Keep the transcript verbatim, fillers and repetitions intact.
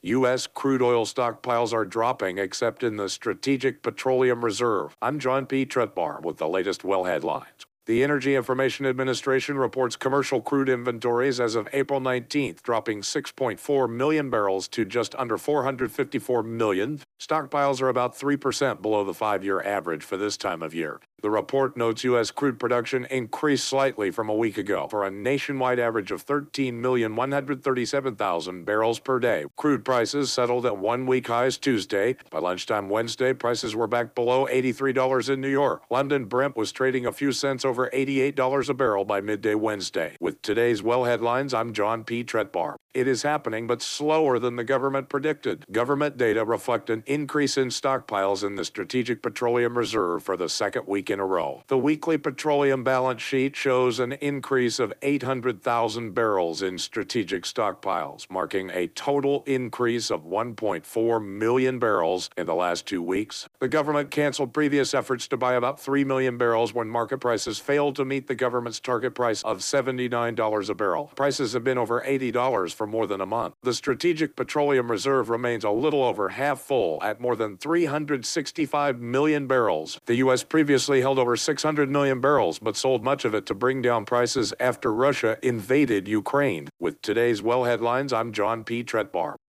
U S crude oil stockpiles are dropping except in the Strategic Petroleum Reserve. I'm John P. Tretbar with the latest well headlines. The Energy Information Administration reports commercial crude inventories as of April nineteenth, dropping six point four million barrels to just under four hundred fifty-four million. Stockpiles are about three percent below the five-year average for this time of year. The report notes U S crude production increased slightly from a week ago for a nationwide average of thirteen million one hundred thirty-seven thousand barrels per day. Crude prices settled at one-week highs Tuesday. By lunchtime Wednesday, prices were back below eighty-three dollars in New York. London Brent was trading a few cents over eighty-eight dollars a barrel by midday Wednesday. With today's well headlines, I'm John P. Tretbar. It is happening, but slower than the government predicted. Government data reflect an increase in stockpiles in the Strategic Petroleum Reserve for the second week in a row. The weekly petroleum balance sheet shows an increase of eight hundred thousand barrels in strategic stockpiles, marking a total increase of one point four million barrels in the last two weeks. The government canceled previous efforts to buy about three million barrels when market prices failed to meet the government's target price of seventy-nine dollars a barrel. Prices have been over eighty dollars for more than a month. The Strategic Petroleum Reserve remains a little over half full at more than three hundred sixty-five million barrels. The U S previously held over six hundred million barrels, but sold much of it to bring down prices after Russia invaded Ukraine. With today's well headlines, I'm John P. Tretbar.